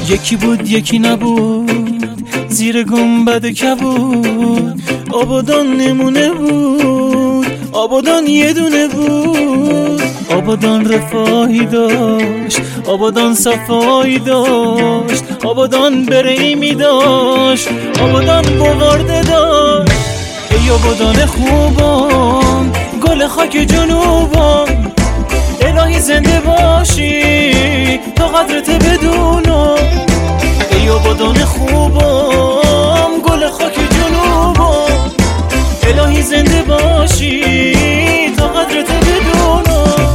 یکی بود یکی نبود، زیر گنبد کبود. آبادان نمونه بود، آبادان یه دونه بود. آبادان رفاهی داشت، آبادان صفایی داشت. آبادان برهیمی داشت، آبادان بغارده داشت. ای آبادان خوبم، گل خاک جنوبم. الهی زنده باشی تا قدرت بدونم. ای آبادان خوبم، گل خاک جنوبم. الهی زنده باشی تا قدرت بدونم.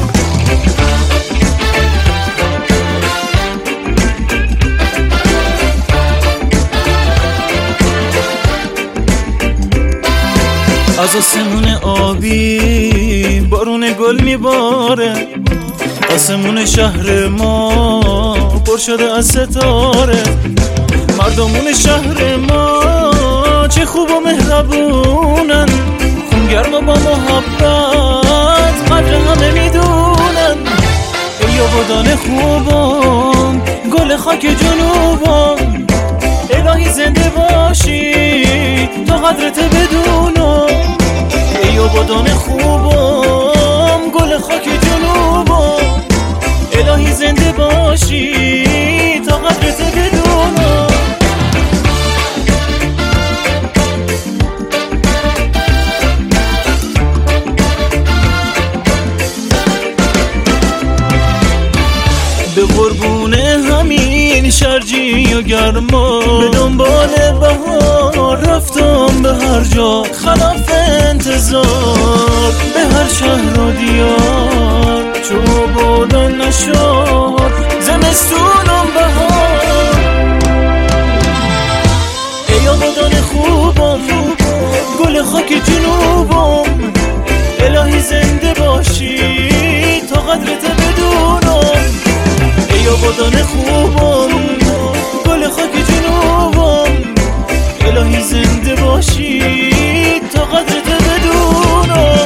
از آسمون آبی بارون گل میباره. آسمون شهر ما پر شده از ستاره. مردمون شهر ما چه خوب و مهربونن، خونگرم و با محبت قدر همه میدونن. ای آبادان خوبم، گل خاک جنوبم. الهی زنده باشی تا قدرت بدونم. ای آبادان خوبم، گل خاک جنوبم. الهی زنده باشی تا قدرت بدونم. به قربون همین شرجی و گرما، به دنبال بهار رفتم به هر جا. خلاف انتظار به هر شهر و دیار، چو آبادان نشد زمستونم بهار. ای آبادان خوبم، گل خاک جنوبم. الهی زنده باشی تا قدرت بدونم. ای آبادان خوبم، گل خاک جنوبم. الهی زنده باشی تا قدرت بدونم.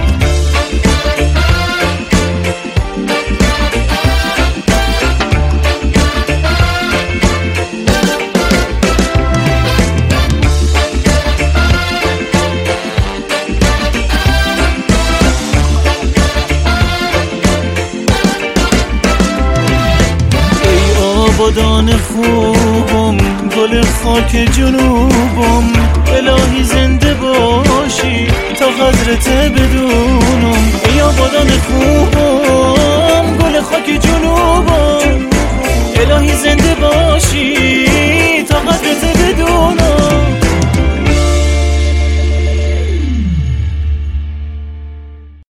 آبادان خوبم، گل خاک جنوبم. الهی زنده باشی تا قدرت بدونم. ای آبادان خوبم، گل خاک جنوبم. الهی زنده باشی